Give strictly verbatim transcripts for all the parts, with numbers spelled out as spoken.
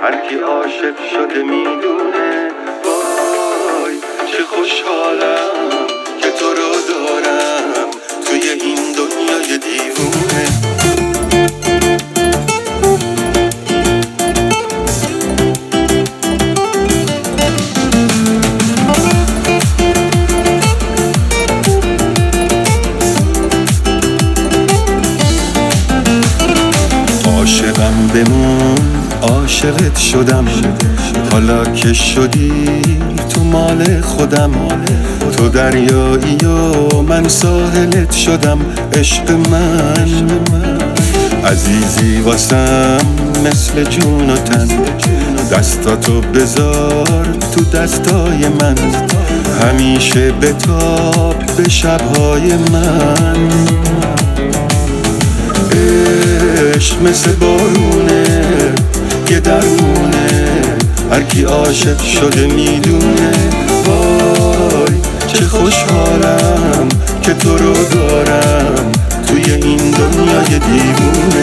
هر کی عاشق شده میدونه. وای چه خوشحالم که تو رو دارم توی این دنیای دیوونه. عاشقم بمون عاشقت شدم، حالا که شدی تو مال خودم. تو دریایی و من ساحلت شدم. عشق من عزیزی واسم مثل جون و تن. دستاتو بذار تو دستای من، همیشه بتاب به شبهای من. عشق مثل بارونه که درمونه، هر کی عاشق شده میدونه. وای چه خوشحالم که تو رو دارم توی این دنیای دیوونه.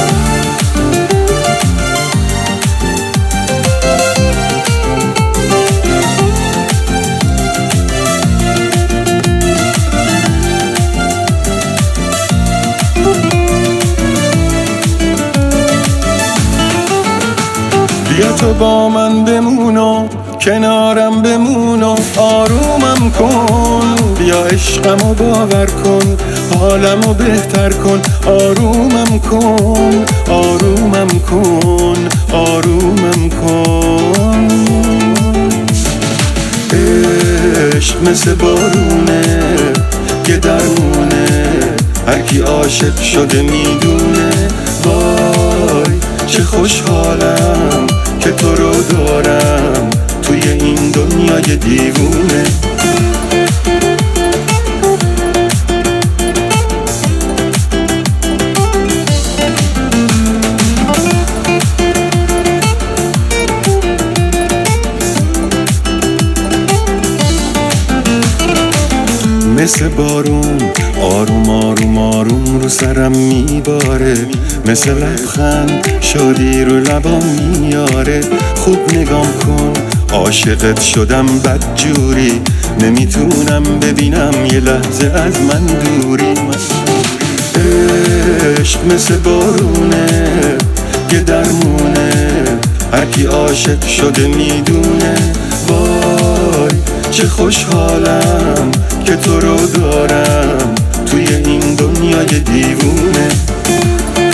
بیا تو با من بمون و کنارم بمون و آرومم کن. بیا عشقمو باور کن، حالمو بهتر کن. آرومم کن آرومم کن آرومم کن. عشق مثل بارونه که درمونه، هر کی عاشق شده میدونه. وای چه خوشحالم که تو رو دارم توی این دنیای دیوونه. مثل بارون آروم آروم آروم رو سرم میباره، مثل لبخند شادی رو لبام میاره. خوب نگام کن عاشقت شدم بدجوری، نمیتونم ببینم یه لحظه از من دوری. عشق مثل بارونه که درمونه، هر کی عاشق شده میدونه. وای چه خوشحالم که تو رو دارم توی این دنیای دیوونه.